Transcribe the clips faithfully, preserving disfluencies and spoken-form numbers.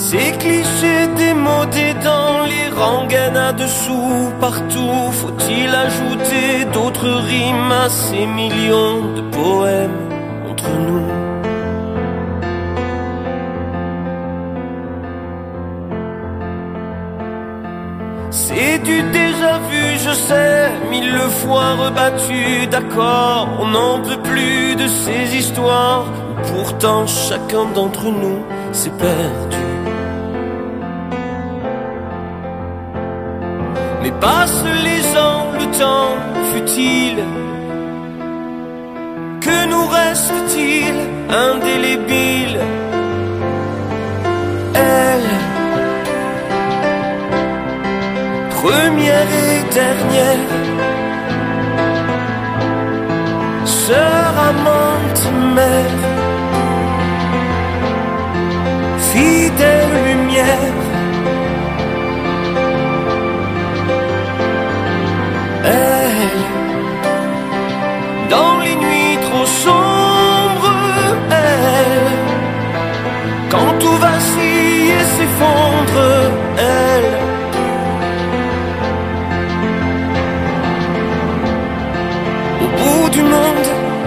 Ces clichés démodés dans les rengaines dessous, partout, faut-il ajouter d'autres rimes à ces millions de poèmes entre nous? C'est du déjà vu, je sais, mille fois rebattu, d'accord, on n'en peut plus de ces histoires, où pourtant chacun d'entre nous s'est perdu. Mais passent les ans, le temps futile, que nous reste-t-il indélébile? Elle, première et dernière, sœur, amante, mère, fidèle lumière. Elle, dans les nuits trop sombres, elle, quand tout vacille et s'effondre, elle, au bout du monde.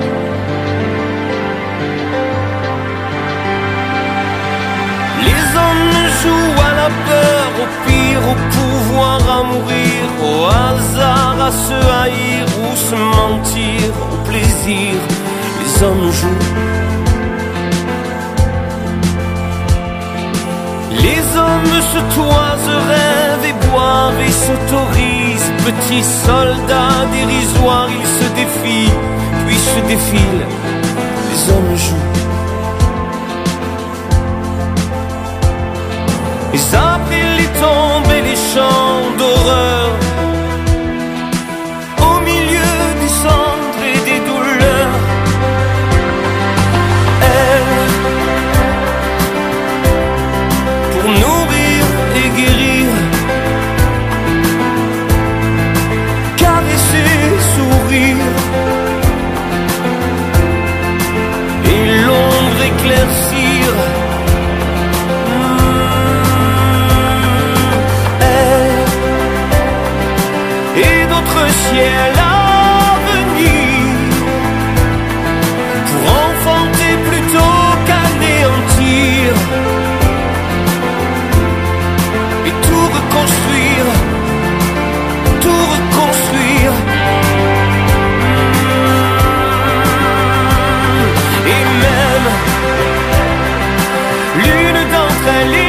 Les hommes jouent à la peur, au pire, au pouvoir à mourir, au hasard à se haïr ou se mentir, au plaisir. Les hommes jouent. Les hommes se toisent, rêvent et boivent et s'autorisent. Petits soldats dérisoires, ils se défient, puis se défilent. Les hommes jouent. Les appels, les tombes et les chants d'horreur, au milieu des cendres et des douleurs. Elle, pour nourrir et guérir, caresser, sourire, et l'ombre éclaircir. Ciel à venir, pour enfanter plutôt qu'anéantir, et tout reconstruire, tout reconstruire. Et même l'une d'entre elles